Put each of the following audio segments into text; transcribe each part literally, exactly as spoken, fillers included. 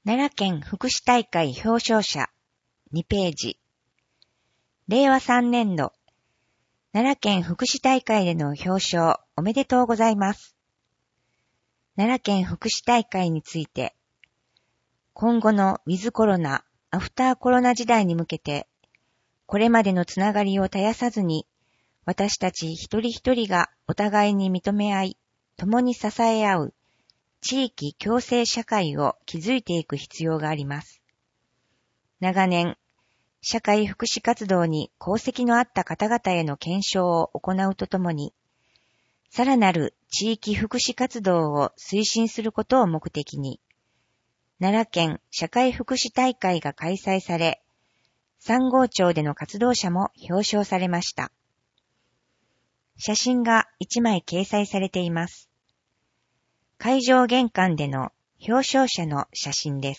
奈良県福祉大会表彰者にページ。れいわさんねんど、奈良県福祉大会での表彰おめでとうございます。奈良県福祉大会について、今後のウィズコロナ、アフターコロナ時代に向けて、これまでのつながりを絶やさずに、私たち一人一人がお互いに認め合い、共に支え合う、地域共生社会を築いていく必要があります。長年、社会福祉活動に功績のあった方々への顕彰を行うとともに、さらなる地域福祉活動を推進することを目的に、奈良県社会福祉大会が開催され、三郷町での活動者も表彰されました。写真がいちまい掲載されています。会場玄関での表彰者の写真です。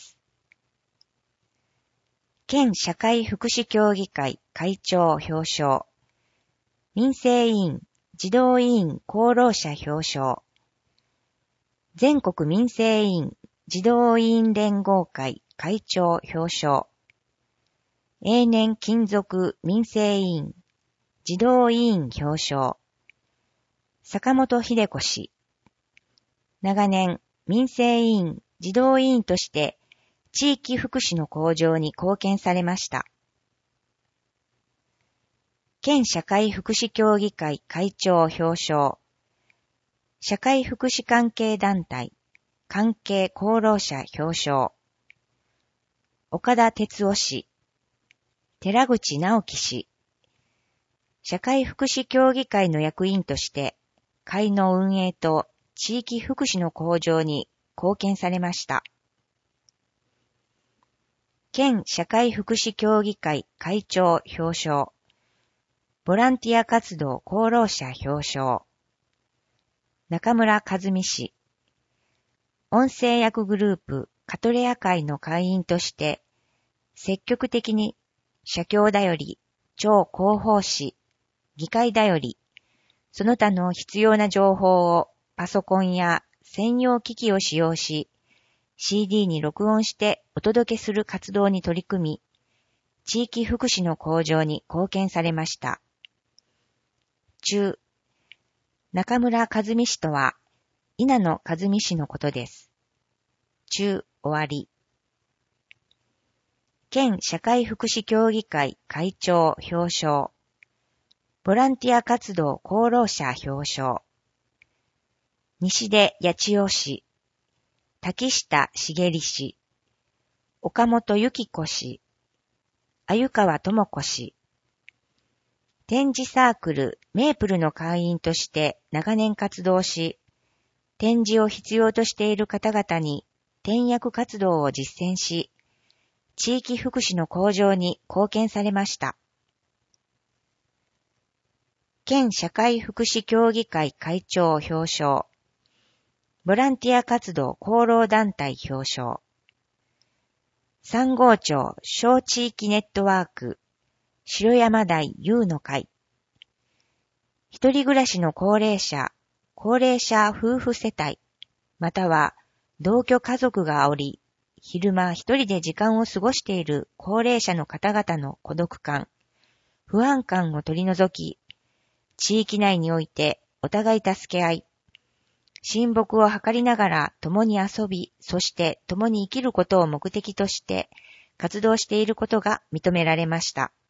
県社会福祉協議会会長表彰。民生委員、児童委員功労者表彰。全国民生委員、児童委員連合会会長表彰。永年勤続民生委員、児童委員表彰。坂本秀子氏。長年、民生委員、児童委員として地域福祉の向上に貢献されました。県社会福祉協議会会長表彰。社会福祉関係団体、関係功労者表彰。岡田哲夫氏。寺口直樹氏。社会福祉協議会の役員として、会の運営と地域福祉の向上に貢献されました。県社会福祉協議会会長表彰。ボランティア活動功労者表彰。中村和美氏。音声訳グループカトレア会の会員として、積極的に社協だより、超広報誌、議会だより、その他の必要な情報をパソコンや専用機器を使用し、シーディー に録音してお届けする活動に取り組み、地域福祉の向上に貢献されました。中、中村和美氏とは、稲野和美氏のことです。中、終わり。県社会福祉協議会会長表彰。ボランティア活動功労者表彰。西出八千代氏。滝下茂氏。岡本由紀子氏。鮎川智子氏。展示サークルメープルの会員として長年活動し、展示を必要としている方々に展訳活動を実践し、地域福祉の向上に貢献されました。県社会福祉協議会会長表彰。ボランティア活動功労団体表彰。三郷町小地域ネットワーク白山台優の会。一人暮らしの高齢者、高齢者夫婦世帯、または同居家族がおり、昼間一人で時間を過ごしている高齢者の方々の孤独感、不安感を取り除き、地域内においてお互い助け合い、親睦を図りながら共に遊び、そして共に生きることを目的として活動していることが認められました。